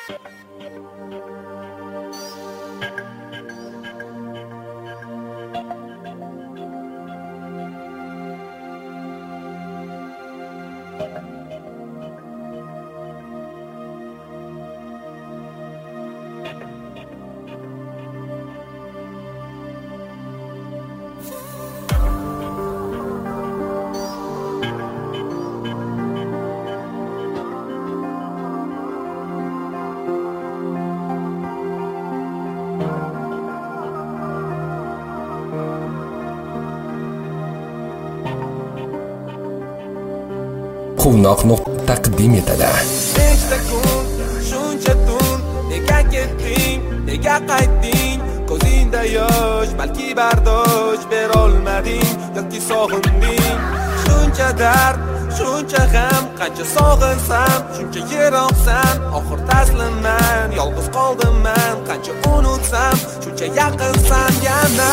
Quvnoq taqdim etadi. Nechta kun, shuncha tun, nega ketding, nega qaytding? Ko'zingda yosh, balki bardosh berolmading yoki sog'inding. Shuncha dard, shuncha g'am, qancha sog'insam, shuncha yiroqsan. Oxir taslimman, yolg'iz qoldim-man, qancha unutsam, shuncha yaqinsan yana.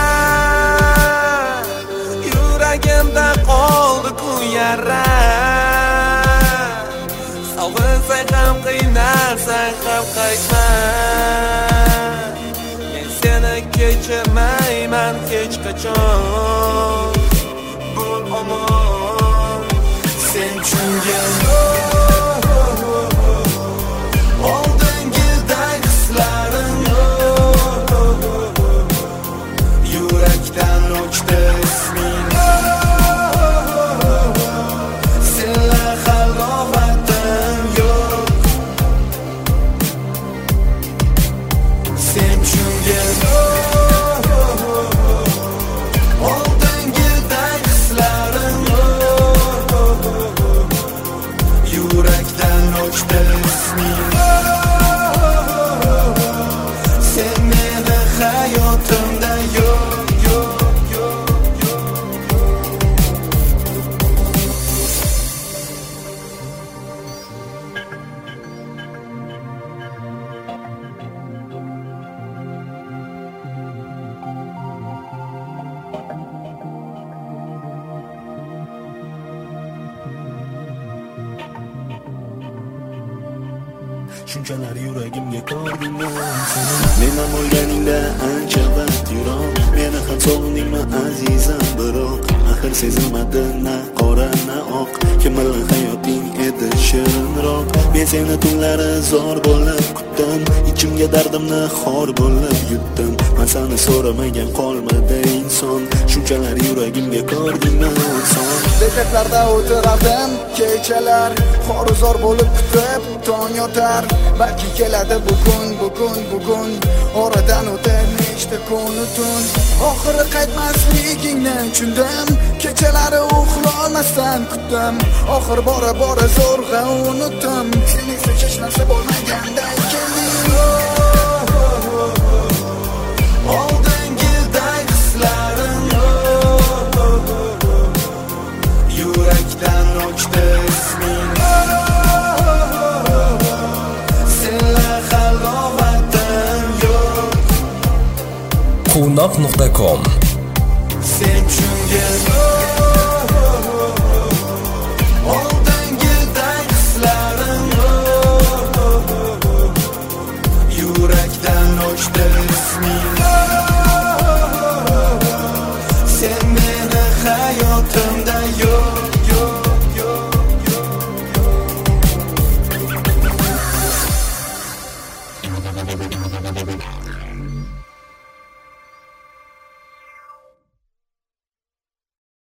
Yuragimda qoldi ku yara. Sog'insang ham qiynalsang ham qaytma. Men seni kechirmayman hech qachon. Bo'l omon, sen tushungan oldingidek hislarim yurakdan o'chdi isming. Shunchalar yuragimga kordingmi seni? Men ham o'ylaningda ancha vaqt yuroq. Meni ham sog'indingmi azizam biroq? Axir sezilmadi na qora na oq. Kim bilan hayoting edi shirinroq. Men seni tunlari zor bo'lib kutdim. Ichimga dardimni xor bo'lib yutdim. Men seni so'ramagan qolmadi inson. Shunchalar yuragimga kordingmi son? Bekatlarda o'tirardim kechalar, xor-zor bo'lib kutib tong yotar. Balki keladi bugun oradan o'tib nechta kun tun. Oxiri qaytmasligingni tushundim. Kechalari uxlolmasdan kutdim. Oxir bora zo'rg'a unutdim. Sening hech narsa bo'lmaganday kelding. Oldingidek hislarim yurakdan o'chdi isming. Quvnoq.com Sen tushungan oldingidek hislarim yurakdan o'chdi isming. Sen meni hayotimda yo'q.